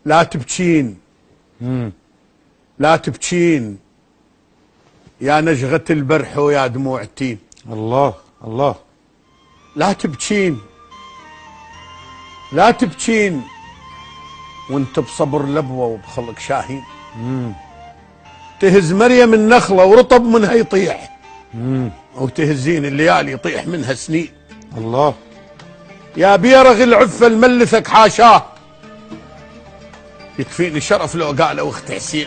لا تبكين لا تبكين يا نجغة البرح ويا دموع التين. الله الله. لا تبكين لا تبكين وانت بصبر لبوة وبخلق شاهين. تهز مريم النخلة ورطب منها يطيح وتهزين الليالي يطيح منها سنين. الله. يا بيرغ العفة الملثك حاشاه يكفيني شرف لو قالوا اخت حسين.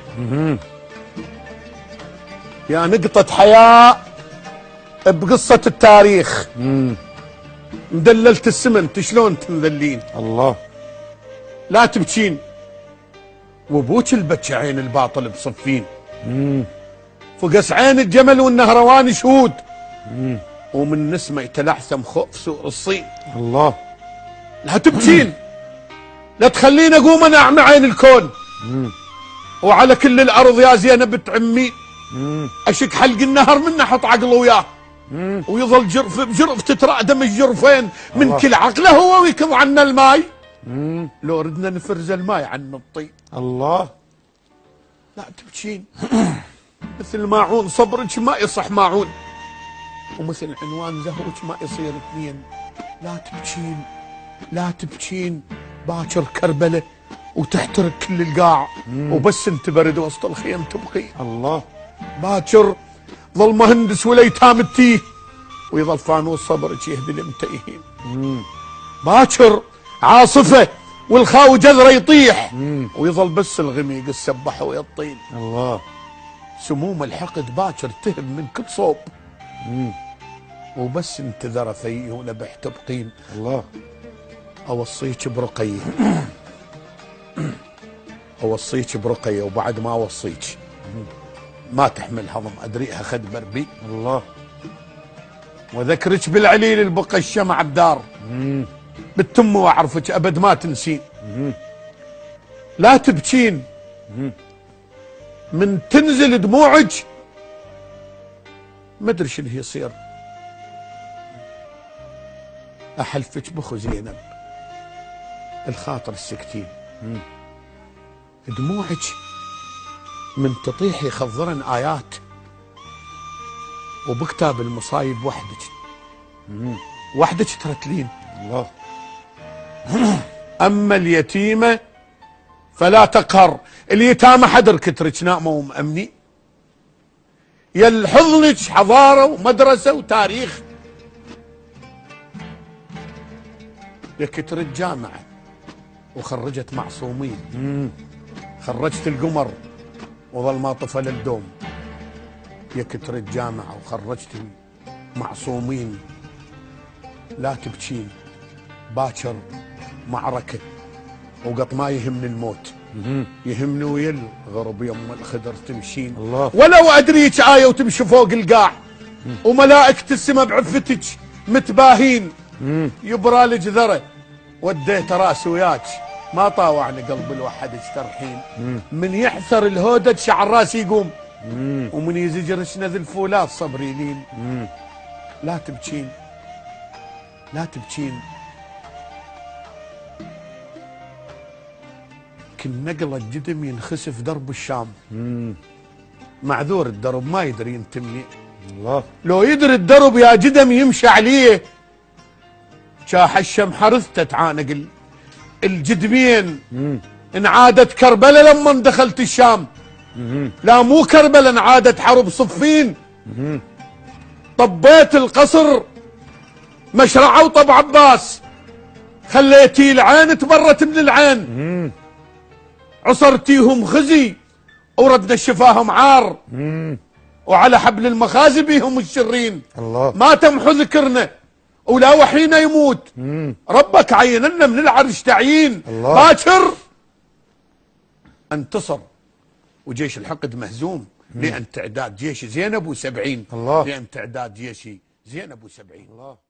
يا نقطة حياء بقصة التاريخ مدللت السمنت شلون تنذلين. الله. لا تبكين وابوك البكي عين الباطل بصفين. فقس عين الجمل والنهروان شهود ومن نسمة يتلعثم خوف سوء الصين. الله. لا تبكين لا تخليني اقوم انا اعمى عين الكون وعلى كل الارض يا زينب تعمي اشك حلق النهر منه احط عقله وياه ويظل جرف بجرف تترادم الجرفين من كل عقله هو ويكض عنا الماي. لو ردنا نفرز الماي عن الطين. الله. لا تبكين مثل ماعون صبرك ما يصح ماعون ومثل عنوان زهرك ما يصير اثنين. لا تبكين لا تبكين باكر كربله وتحترق كل القاع وبس انت برد وسط الخيم تبقي. الله. باكر ظل مهندس والايتام التيه ويظل فانوس صبرك يهدي المتيهين. باكر عاصفه والخاو جذره يطيح ويظل بس الغميق السبح ويطين. الله. سموم الحقد باكر تهب من كل صوب وبس انت ذرى ثيه ونبح تبقين. الله. اوصيك برقيه اوصيك برقيه وبعد ما اوصيك ما تحمل هضم ادريها خد بربي. الله. وذكرك بالعليل البقى الشمع بدار بالتم واعرفك ابد ما تنسين. لا تبكين من تنزل دموعك ما ادري شنو يصير. احلفك بخو زينب الخاطر السكتين دموعك من تطيح يخضرن آيات وبكتاب المصايب وحدك ترتلين. الله. أما اليتيمة فلا تقهر. اليتامى حدر كترك نائمة ومأمني يل حضنك حضارة ومدرسة وتاريخ. يا كتر الجامعة وخرجت معصومين خرجت القمر وظل ما طفل الدوم. يا كتر الجامعة وخرجت معصومين. لا تبكين باكر معركة وقط ما يهمني الموت يهمني ويل غرب يم الخدر تمشين. الله. ولو ادريك آية وتمشي فوق القاع وملائكة السما بعفتك متباهين. يبرالك ذرة وديت راسي وياك ما طاوعني قلب الوحد ترحين. من يحثر الهودج شعر راسي يقوم ومن يزجرش نذ الفولاد صبري لين. لا تبكين لا تبكين كل نقلة جدم ينخسف درب الشام. معذور الدرب ما يدري ينتمي. الله. لو يدري الدرب يا جدم يمشي عليه شاح الشمحرث تعانق الجدمين. انعادت كربلاء لما دخلت الشام. لا مو كربلاء انعادت حرب صفين. طبيت القصر مشرعه وطب عباس خليتي العين تبرت من العين. عصرتيهم خزي وردنا شفاهم عار وعلى حبل المخازي بيهم الشرين. الله. ما تمحو ذكرنا ولا وحينا يموت. ربك عيننا من العرش تعيين. الله. باكر انتصر وجيش الحقد مهزوم لأن تعداد جيش زينب و70. الله. لأن تعداد جيش زينب و70. الله.